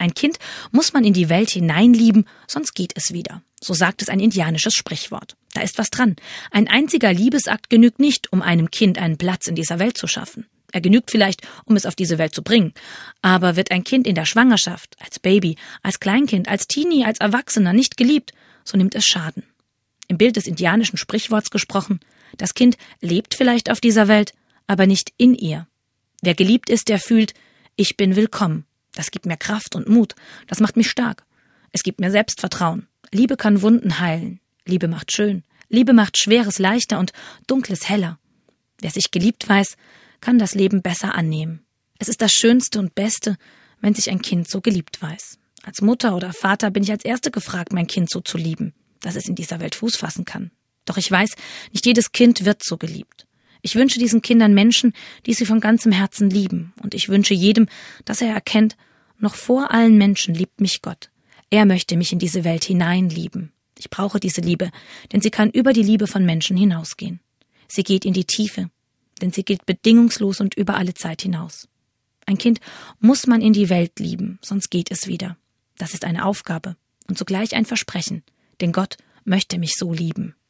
Ein Kind muss man in die Welt hineinlieben, sonst geht es wieder. So sagt es ein indianisches Sprichwort. Da ist was dran. Ein einziger Liebesakt genügt nicht, um einem Kind einen Platz in dieser Welt zu schaffen. Er genügt vielleicht, um es auf diese Welt zu bringen. Aber wird ein Kind in der Schwangerschaft, als Baby, als Kleinkind, als Teenie, als Erwachsener nicht geliebt, so nimmt es Schaden. Im Bild des indianischen Sprichworts gesprochen, das Kind lebt vielleicht auf dieser Welt, aber nicht in ihr. Wer geliebt ist, der fühlt, ich bin willkommen. Das gibt mir Kraft und Mut. Das macht mich stark. Es gibt mir Selbstvertrauen. Liebe kann Wunden heilen. Liebe macht schön. Liebe macht Schweres leichter und Dunkles heller. Wer sich geliebt weiß, kann das Leben besser annehmen. Es ist das Schönste und Beste, wenn sich ein Kind so geliebt weiß. Als Mutter oder Vater bin ich als Erste gefragt, mein Kind so zu lieben, dass es in dieser Welt Fuß fassen kann. Doch ich weiß, nicht jedes Kind wird so geliebt. Ich wünsche diesen Kindern Menschen, die sie von ganzem Herzen lieben. Und ich wünsche jedem, dass er erkennt, noch vor allen Menschen liebt mich Gott. Er möchte mich in diese Welt hineinlieben. Ich brauche diese Liebe, denn sie kann über die Liebe von Menschen hinausgehen. Sie geht in die Tiefe, denn sie geht bedingungslos und über alle Zeit hinaus. Ein Kind muss man in die Welt lieben, sonst geht es wieder. Das ist eine Aufgabe und zugleich ein Versprechen, denn Gott möchte mich so lieben.